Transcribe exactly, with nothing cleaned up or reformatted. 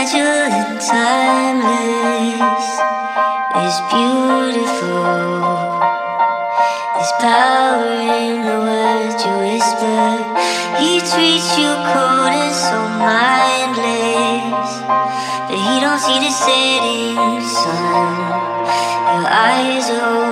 fragile and timeless is beautiful. There's power in the words you whisper. He treats you cold and so mindless, but he don't see the setting sun. Your eyes are